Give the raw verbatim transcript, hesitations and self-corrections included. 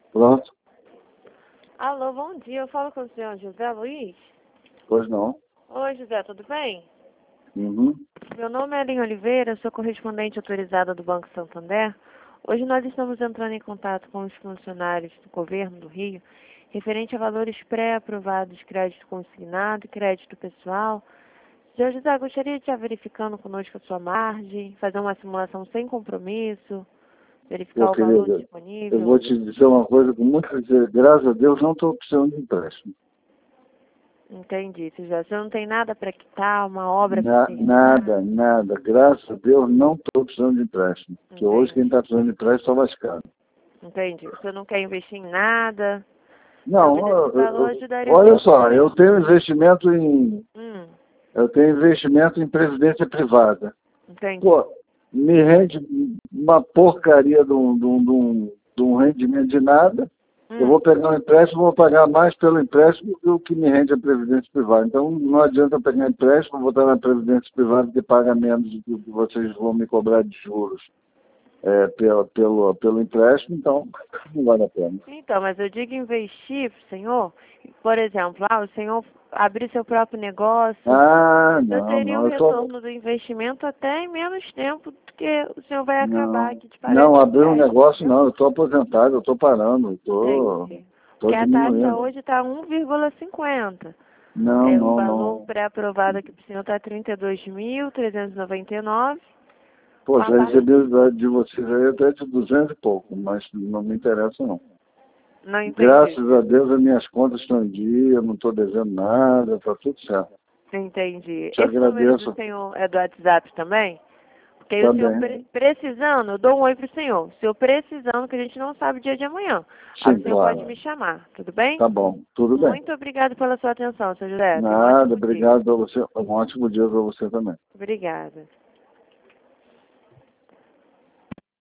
Pronto? Alô, bom dia. Eu falo com o senhor José Luiz. Pois não. Oi, José, tudo bem? Uhum. Meu nome é Aline Oliveira, sou correspondente autorizada do Banco Santander. Hoje nós estamos entrando em contato com os funcionários do governo do Rio, referente a valores pré-aprovados de crédito consignado e crédito pessoal. Senhor José, gostaria de estar verificando conosco a sua margem, fazer uma simulação sem compromisso, verificar Pô, o valor querida, disponível. eu vou te dizer uma coisa com muita certeza. Graças a Deus não estou precisando de empréstimo. Entendi, José. Você não tem nada para quitar, uma obra para Na, terminar? nada, nada. Graças a Deus não estou precisando de empréstimo. Porque hoje quem está precisando de empréstimo só lascado. Entendi. Você não quer investir em nada? Não, Talvez esse eu- valor eu- ajudaria olha muito. só, eu tenho investimento em. Hum, Eu tenho investimento em previdência privada. entendi. Pô, me rende uma porcaria de um, de um, de um, de um rendimento de nada. Eu Hum, vou pegar um empréstimo, vou pagar mais pelo empréstimo do que me rende a previdência privada. Então, não adianta eu pegar empréstimo, botar na previdência privada que paga menos do que vocês vão me cobrar de juros é, pelo, pelo, pelo empréstimo, então não vale a pena. Então, mas eu digo investir, senhor, por exemplo, ah, o senhor abrir seu próprio negócio, Ah, eu não, teria não, um eu tô... retorno do investimento até em menos tempo do que o senhor vai acabar Não, aqui de pagar não, esse abrir um empréstimo, negócio entendeu? não, eu estou aposentado, eu estou parando, eu estou Entendi. tô Porque a taxa diminuindo. hoje está um vírgula cinquenta. Não, É, o não, valor não. pré-aprovado aqui para o senhor está trinta e dois mil trezentos e noventa e nove. Pô, Com a já taxa recebi de vocês aí até de duzentos e pouco, mas não me interessa não. Não entendi. Graças a Deus as minhas contas estão em dia, não estou devendo nada, está tudo certo. Entendi. Te Esse número do agradeço senhor é do WhatsApp também? Porque aí o senhor também. pre- precisando, eu dou um oi pro senhor. O senhor precisando, que a gente não sabe o dia de amanhã. Aí Sim, o senhor pode claro. me chamar, tudo bem? Tá bom, tudo bem. Muito obrigado pela sua atenção, senhor José. Tenha um Nada, ótimo dia. obrigado a você. Um ótimo dia para você também. Obrigada.